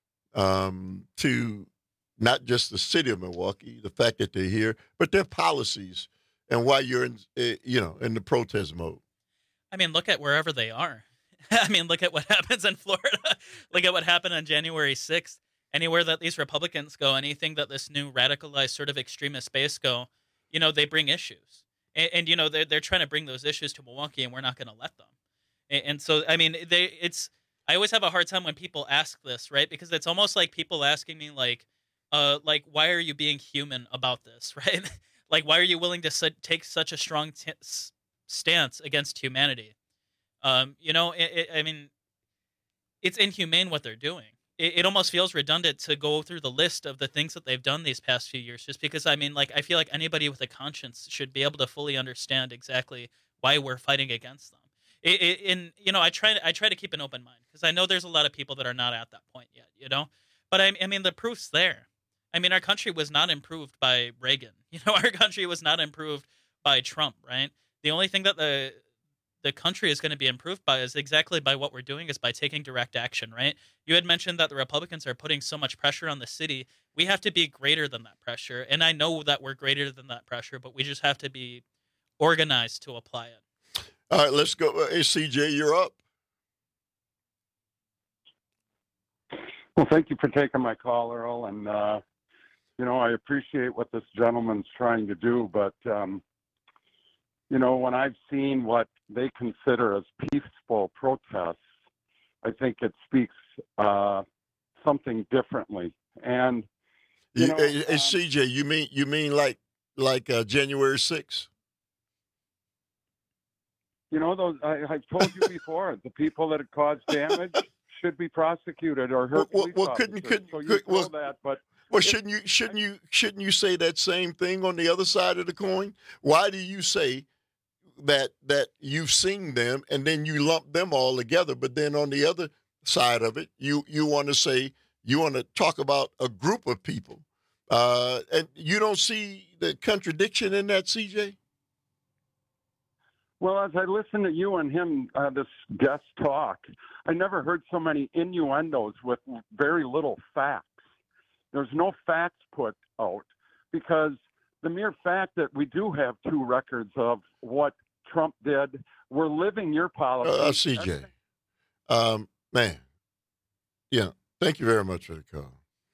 to not just the city of Milwaukee, the fact that they're here, but their policies and why you're in the protest mode?
I mean, look at wherever they are. I mean, look at what happens in Florida. Look at what happened on January 6th. Anywhere that these Republicans go, anything that this new radicalized sort of extremist base go, they bring issues. And they're trying to bring those issues to Milwaukee, and we're not going to let them. And so, I mean, I always have a hard time when people ask this, right? Because it's almost like people asking me, like, why are you being human about this, right? Like, why are you willing to take such a strong stance against humanity? I mean, it's inhumane what they're doing. It almost feels redundant to go through the list of the things that they've done these past few years, just because, I mean, like, I feel like anybody with a conscience should be able to fully understand exactly why we're fighting against them. I try to keep an open mind, because I know there's a lot of people that are not at that point yet, but I mean, the proof's there. I mean, our country was not improved by Reagan. Our country was not improved by Trump, right? The only thing that the country is going to be improved by is exactly by what we're doing, is by taking direct action, right? You had mentioned that the Republicans are putting so much pressure on the city. We have to be greater than that pressure. And I know that we're greater than that pressure, but we just have to be organized to apply it.
All right, let's go. Hey, CJ, you're up.
Well, thank you for taking my call, Earl. And, I appreciate what this gentleman's trying to do, but, when I've seen what they consider as peaceful protests, I think it speaks something differently. And
CJ, you mean like January 6th?
Those I've told you before, the people that have caused damage should be prosecuted or hurt. Shouldn't
you say that same thing on the other side of the coin? Why do you say that you've seen them and then you lump them all together, but then on the other side of it, you want to say, you want to talk about a group of people, and you don't see the contradiction in that, CJ?
Well, as I listen to you and him, this guest talk, I never heard so many innuendos with very little facts. There's no facts put out, because the mere fact that we do have two records of what Trump did, we're living your policy.
CJ, man, yeah, thank you very much for the call.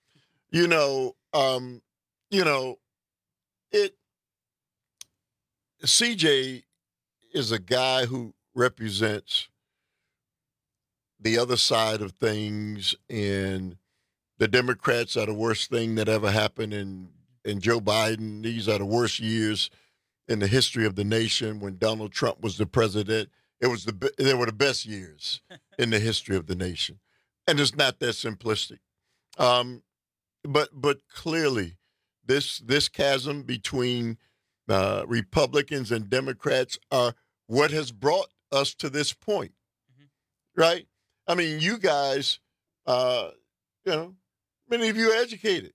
CJ is a guy who represents the other side of things, and the Democrats are the worst thing that ever happened, and Joe Biden, these are the worst years in the history of the nation. When Donald Trump was the president, they were the best years in the history of the nation. And it's not that simplistic. But clearly, this chasm between Republicans and Democrats are what has brought us to this point, right? I mean, you guys, many of you are educated.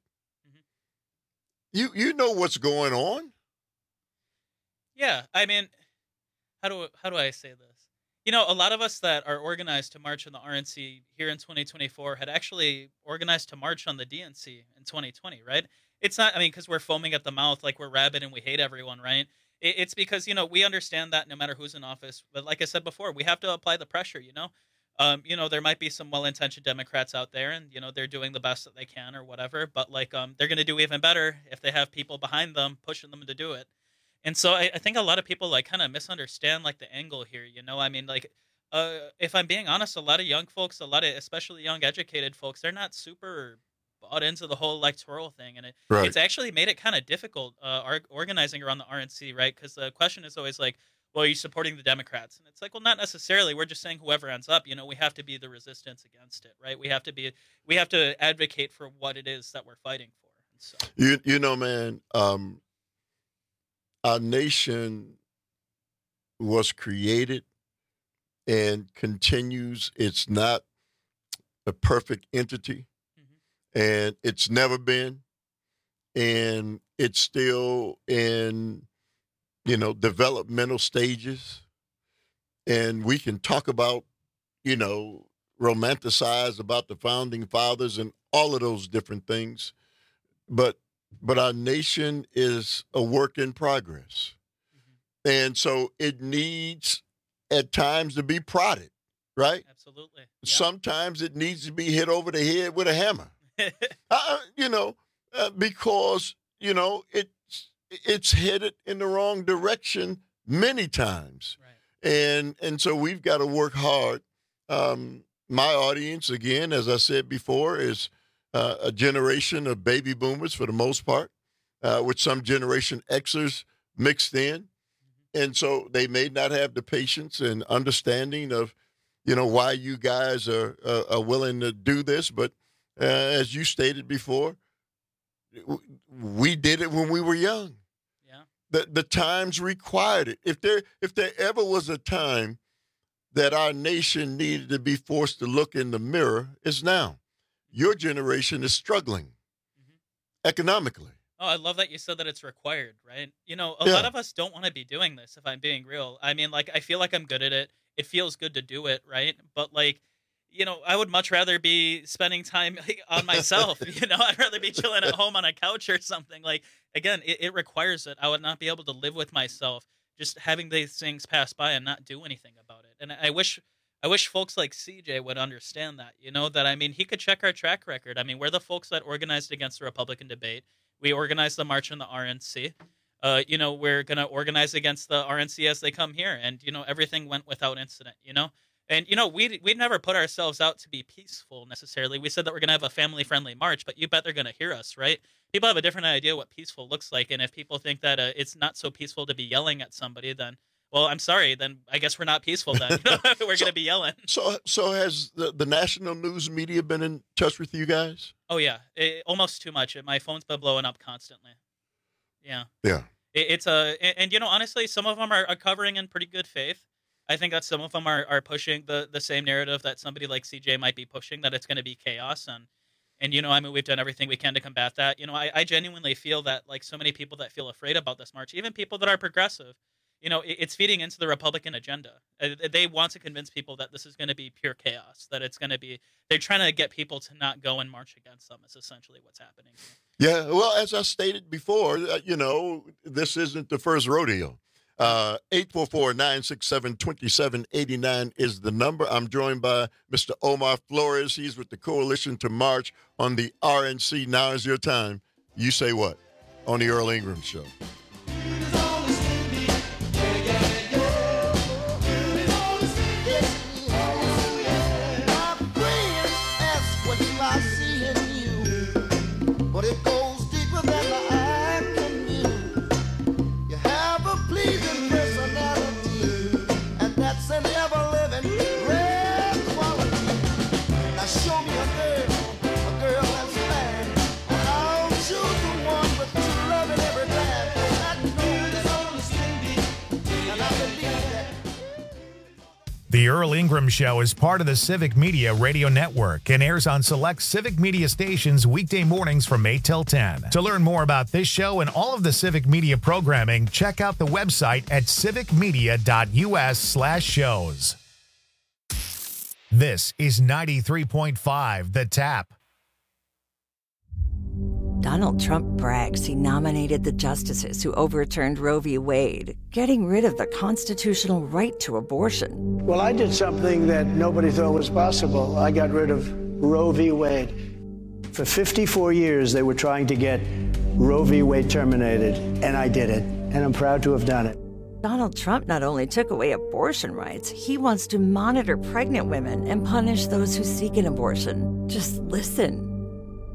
You know what's going on.
Yeah, I mean, how do I say this? A lot of us that are organized to march on the RNC here in 2024 had actually organized to march on the DNC in 2020, right? It's not, because we're foaming at the mouth like we're rabid and we hate everyone, right? It's because, we understand that no matter who's in office, but like I said before, we have to apply the pressure, there might be some well-intentioned Democrats out there, and, they're doing the best that they can or whatever, but they're going to do even better if they have people behind them pushing them to do it. And so I think a lot of people kind of misunderstand the angle here, if I'm being honest, a lot of young folks, especially young educated folks, they're not super bought into the whole electoral thing, and
Right.
it's actually made it kind of difficult organizing around the RNC, right? Because the question is always like, well, are you supporting the Democrats? And it's like, well, not necessarily. We're just saying whoever ends up, we have to be the resistance against it, right? We have to advocate for what it is that we're fighting for. And so,
You know, man, our nation was created and continues. It's not a perfect entity, and it's never been, and it's still in developmental stages. And we can talk about, romanticize about the founding fathers and all of those different things. But our nation is a work in progress. And so it needs at times to be prodded, right?
Absolutely.
Sometimes it needs to be hit over the head with a hammer, because, it's headed in the wrong direction many times. Right. And so we've got to work hard. My audience, again, as I said before, is a generation of baby boomers for the most part, with some Generation Xers mixed in. And so they may not have the patience and understanding of, why you guys are willing to do this. But as you stated before, we did it when we were young. Yeah. The times required it. If there ever was a time that our nation needed to be forced to look in the mirror, it's now. Your generation is struggling economically.
Oh, I love that you said that it's required, right? A lot of us don't want to be doing this, if I'm being real. I mean, I feel like I'm good at it. It feels good to do it, right? But, I would much rather be spending time on myself. I'd rather be chilling at home on a couch or something. Again, it requires it. I would not be able to live with myself just having these things pass by and not do anything about it. And I wish folks like CJ would understand that, he could check our track record. I mean, we're the folks that organized against the Republican debate. We organized the march in the RNC. We're going to organize against the RNC as they come here. And, everything went without incident, And, we never put ourselves out to be peaceful necessarily. We said that we're going to have a family-friendly march, but you bet they're going to hear us, right? People have a different idea what peaceful looks like. And if people think that it's not so peaceful to be yelling at somebody, then, well, I'm sorry, then I guess we're not peaceful then. We're going to be yelling.
So has the national news media been in touch with you guys?
Oh, yeah. Almost too much. My phone's been blowing up constantly. Yeah.
Yeah.
Honestly, some of them are covering in pretty good faith. I think that some of them are pushing the same narrative that somebody like CJ might be pushing, that it's going to be chaos. And we've done everything we can to combat that. I genuinely feel that, so many people that feel afraid about this march, even people that are progressive, it's feeding into the Republican agenda. They want to convince people that this is going to be pure chaos, that it's going to be, they're trying to get people to not go and march against them is essentially what's happening.
Yeah, well, as I stated before, this isn't the first rodeo. 844-967-2789 is the number. I'm joined by Mr. Omar Flores. He's with the Coalition to March on the RNC. Now is your time. You say what on the Earl Ingram Show.
But it goes deeper than the eye can view. You have a pleasing personality, and that's an ever-living rare quality. Now show me a girl that's fine, and I'll choose the one with true love in every time. I know that's only Cindy, and I believe that.
The Earl Ingram Show is part of the Civic Media Radio Network and airs on select Civic Media stations weekday mornings from 8 till 10. To learn more about this show and all of the Civic Media programming, check out the website at civicmedia.us/shows. This is 93.5 The Tap.
Donald Trump brags he nominated the justices who overturned Roe v. Wade, getting rid of the constitutional right to abortion.
Well, I did something that nobody thought was possible. I got rid of Roe v. Wade. For 54 years, they were trying to get Roe v. Wade terminated, and I did it, and I'm proud to have done it.
Donald Trump not only took away abortion rights, he wants to monitor pregnant women and punish those who seek an abortion. Just listen.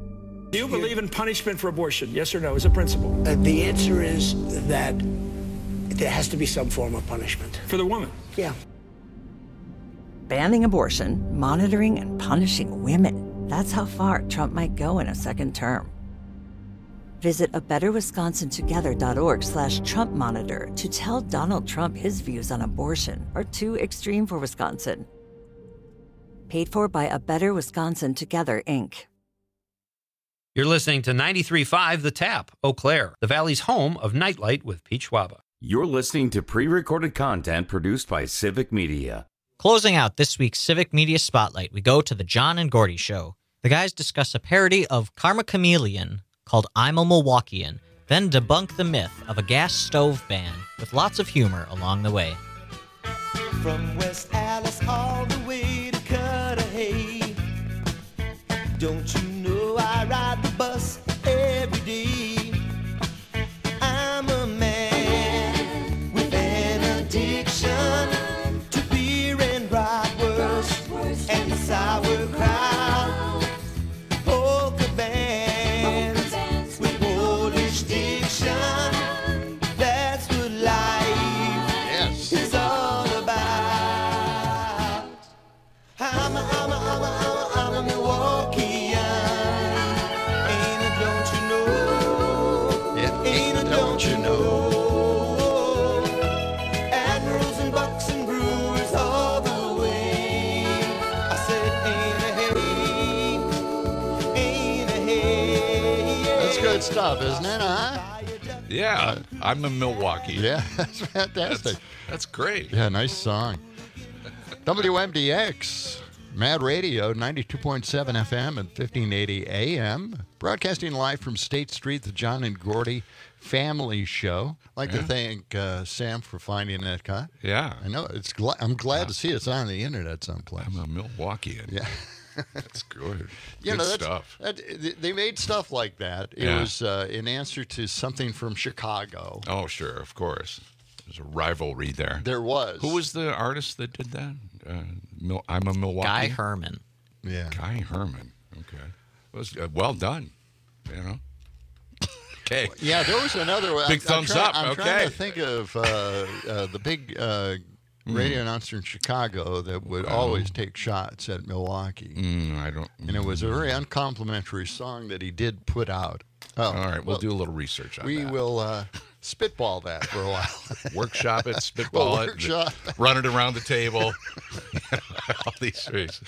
Do you believe in punishment for abortion? Yes or no, as a principle?
The answer is that there has to be some form of punishment.
For the woman?
Yeah.
Banning abortion, monitoring and punishing women. That's how far Trump might go in a second term. Visit abetterwisconsintogether.org/Trump Monitor to tell Donald Trump his views on abortion are too extreme for Wisconsin. Paid for by A Better Wisconsin Together, Inc.
You're listening to 93.5 The Tap, Eau Claire, the Valley's home of Nightlight with Pete Schwaba.
You're listening to pre-recorded content produced by Civic Media.
Closing out this week's Civic Media Spotlight, we go to the John and Gordy Show. The guys discuss a parody of Karma Chameleon called I'm a Milwaukeean, then debunk the myth of a gas stove band with lots of humor along the way.
From West Alice all the way to Cudahy. Don't you know I ride the bus every day? I'm a man with an addiction to beer and bratwurst and sauerkraut. Polka bands with Polish diction. That's what life is all about. I'm a Milwaukeean. Ain't it, don't you know? Ain't it, don't you know? Admirals and Bucks and Brewers all the way. I said, ain't a hey.
That's good stuff, isn't it, huh?
Yeah, I'm a Milwaukee.
Yeah, that's fantastic.
That's great.
Yeah, nice song. WMDX, Mad Radio, 92.7 FM and 1580 AM. Broadcasting live from State Street, the John and Gordy Family Show. I'd like to thank Sam for finding that cut.
Yeah.
I know. I'm glad to see it's on the internet someplace.
I'm a Milwaukeean.
Yeah.
That's good.
Good
Stuff.
They made stuff like that. It was in answer to something from Chicago.
Oh, sure, of course. There's a rivalry there.
There was.
Who was the artist that did that? I'm a Milwaukee.
Guy Herman.
Yeah.
Guy Herman. Okay. It was well done. You know. Okay.
Yeah, there was another one.
Big thumbs up.
I'm
okay.
trying to think of the big radio announcer in Chicago that would always take shots at Milwaukee.
I don't.
And it was a very uncomplimentary song that he did put out. Oh,
all right, we'll do a little research on that.
We will spitball that for a while.
Workshop it, spitball it, run it around the table. All these things.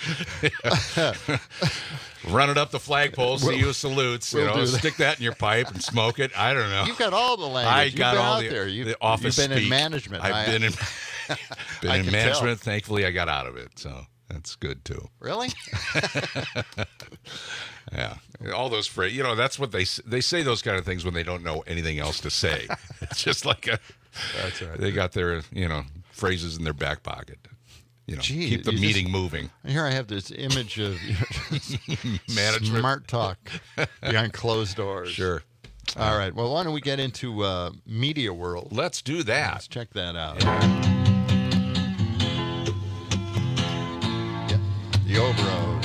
Run it up the flagpole, see who salutes. Stick that in your pipe and smoke it. I don't know.
You've got all the language.
You've got all
the
office
You've been
speak.
in management.
I've been in management.
Tell.
Thankfully, I got out of it, so that's good too.
Really?
Yeah, all those phrases. That's what they say. Those kind of things when they don't know anything else to say. It's just like
That's right.
They got their phrases in their back pocket. Keep the meeting moving.
Here I have this image of
management,
smart talk behind closed doors.
Sure.
All right. Well, why don't we get into Media World?
Let's do that.
Let's check that out.
Yeah.
The Obros.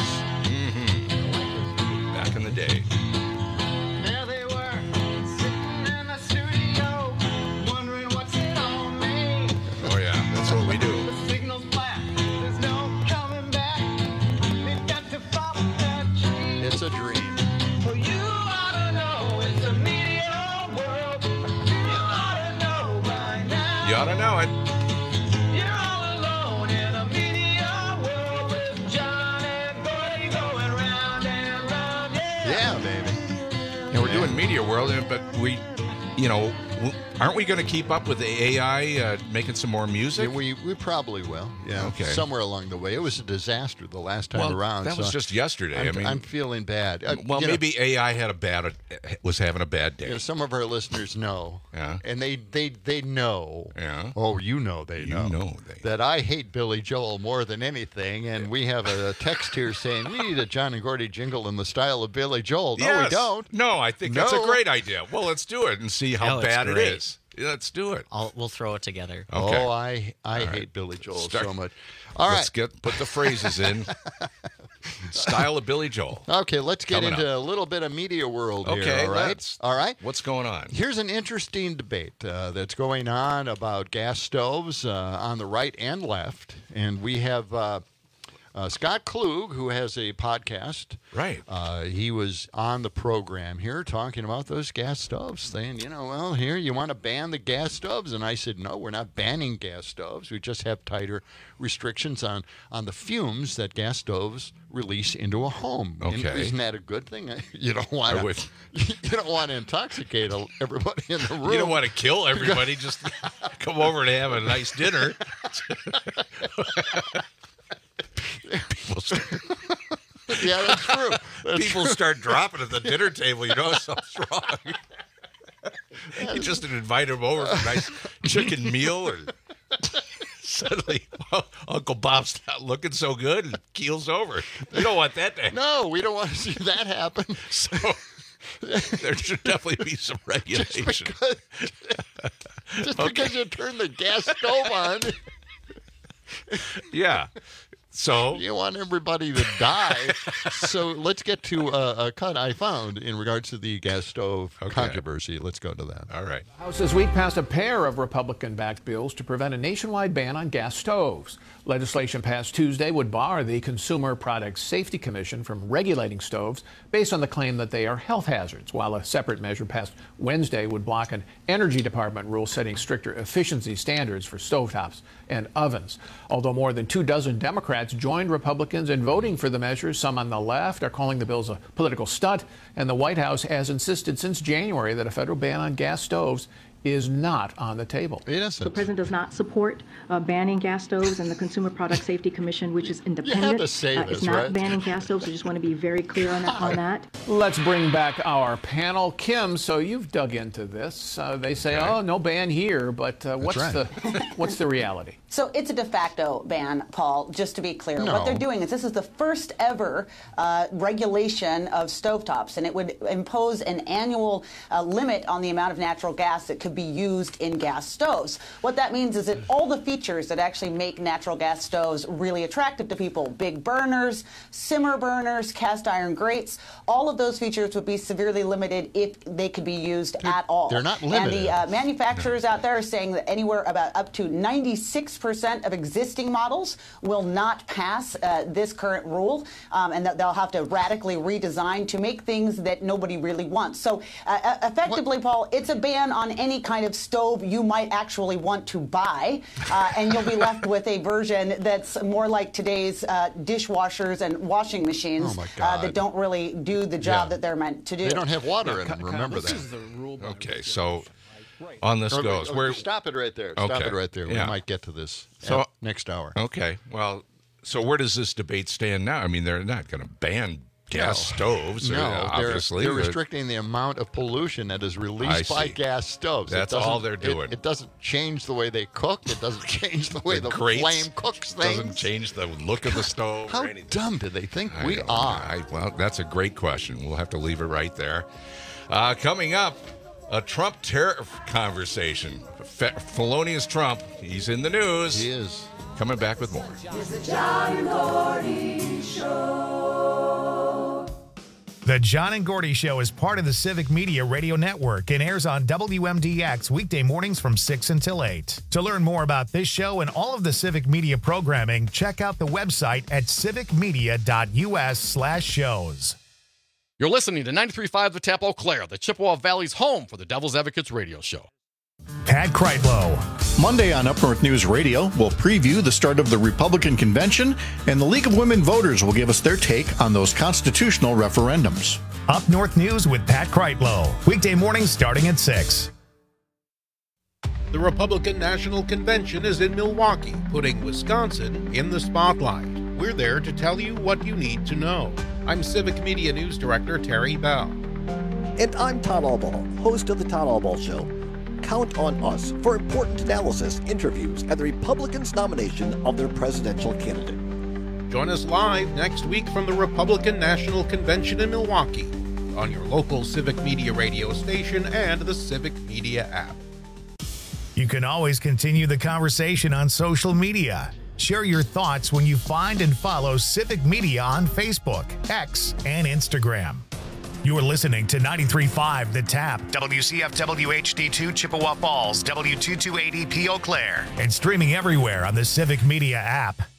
Back in the day.
There they were, sitting in the studio, wondering what's it all made.
Oh yeah, that's what we do.
The signal's black, there's no coming back. They've got to follow that dream.
It's a dream.
Well, you ought to know it's a media world. You ought to know by now.
You ought to know it.
You're all alone in a media world with John and Gordy going round and round.
Yeah, baby.
Yeah, we're doing Media World, but we, aren't we going to keep up with the AI making some more music?
Yeah, we probably will. Yeah.
Okay.
Somewhere along the way. It was a disaster the last time around.
That was just yesterday.
I'm feeling bad.
Maybe AI was having a bad day.
Some of our listeners know.
Yeah.
And they know.
Yeah.
Oh, they know. That I hate Billy Joel more than anything. And we have a text here saying, we need a John and Gordy jingle in the style of Billy Joel. No, we don't.
No, I think that's a great idea. Well, let's do it and see how bad it is. Let's do it.
We'll throw it together.
Okay.
Oh, I hate Billy Joel so much. All right.
Let's put the phrases in. Style of Billy Joel.
Okay, let's get
Coming
into
up.
a little bit of media world here.
Okay,
all right. All right.
What's going on?
Here's an interesting debate that's going on about gas stoves on the right and left, and we have Scott Klug, who has a podcast.
Right.
He was on the program here talking about those gas stoves, saying, well, here, you want to ban the gas stoves? And I said, no, we're not banning gas stoves. We just have tighter restrictions on the fumes that gas stoves release into a home.
Okay.
Isn't that a good thing? You don't want to intoxicate everybody in the room.
You don't want to kill everybody. Just come over and have a nice dinner.
Yeah, that's true.
People start dropping at the dinner table. You know something's wrong. You just invite them over for a nice chicken meal, and suddenly Uncle Bob's not looking so good and keels over. You don't want that to happen.
No, we don't want to see that happen.
So there should definitely be some regulation.
Just because you turn the gas stove on.
Yeah. So
you want everybody to die. So let's get to a cut I found in regards to the gas stove controversy. Let's go to that.
All right.
The House this week passed a pair of Republican-backed bills to prevent a nationwide ban on gas stoves. Legislation passed Tuesday would bar the Consumer Product Safety Commission from regulating stoves based on the claim that they are health hazards, while a separate measure passed Wednesday would block an Energy Department rule setting stricter efficiency standards for stovetops and ovens. Although more than 24 Democrats joined Republicans in voting for the measures, some on the left are calling the bills a political stunt, and the White House has insisted since January that a federal ban on gas stoves is not on the table.
The president does not support banning gas stoves, and the Consumer Product Safety Commission, which is independent, is not banning gas stoves. I just want to be very clear on that.
Let's bring back our panel. Kim, so you've dug into this. They say, oh, no ban here, but what's the reality?
So it's a de facto ban, Paul, just to be clear.
No.
What they're doing is this is the first ever regulation of stovetops, and it would impose an annual limit on the amount of natural gas that could be used in gas stoves. What that means is that all the features that actually make natural gas stoves really attractive to people, big burners, simmer burners, cast iron grates, all of those features would be severely limited if they could be used at all.
They're not limited.
And the manufacturers out there are saying that anywhere about up to 96% of existing models will not pass this current rule, and that they'll have to radically redesign to make things that nobody really wants. So effectively, Paul, it's a ban on any kind of stove you might actually want to buy, and you'll be left with a version that's more like today's dishwashers and washing machines that don't really do the job that they're meant to do.
They don't have water in them, remember that.
Is the rule.
Okay, so on this goes.
Stop it right there. Stop it right there. We might get to this next hour.
Okay, well, so where does this debate stand now? I mean, they're not going to ban gas stoves. Obviously.
They're restricting the amount of pollution that is released by gas stoves.
That's all they're doing.
It doesn't change the way they cook. It doesn't change the way the flame cooks things.
Doesn't change the look of the stove.
How
or anything.
dumb do they think we
don't know.
are?
Well, that's a great question. We'll have to leave it right there. Coming up, a Trump tariff conversation. Felonious Trump. He's in the news.
He is.
Coming back with more.
It's the John and Gordy Show.
The John and Gordy Show is part of the Civic Media Radio Network and airs on WMDX weekday mornings from 6 until 8. To learn more about this show and all of the Civic Media programming, check out the website at civicmedia.us/shows.
You're listening to 93.5 The Tap Eau Claire, the Chippewa Valley's home for the Devil's Advocates radio show.
Pat Kreitlow.
Monday on Up North News Radio, we'll preview the start of the Republican convention, and the League of Women Voters will give us their take on those constitutional referendums.
Up North News with Pat Kreitlow. Weekday mornings starting at 6.
The Republican National Convention is in Milwaukee, putting Wisconsin in the spotlight. We're there to tell you what you need to know. I'm Civic Media News Director Terry Bell.
And I'm Todd Albaugh, host of The Todd Albaugh Show. Count on us for important analysis, interviews, and the Republicans' nomination of their presidential candidate.
Join us live next week from the Republican National Convention in Milwaukee on your local Civic Media radio station and the Civic Media app.
You can always continue the conversation on social media. Share your thoughts when you find and follow Civic Media on Facebook, X, and Instagram. You're listening to 93.5 The Tap, WCFW HD2 Chippewa Falls, W228EP Eau Claire, and streaming everywhere on the Civic Media app.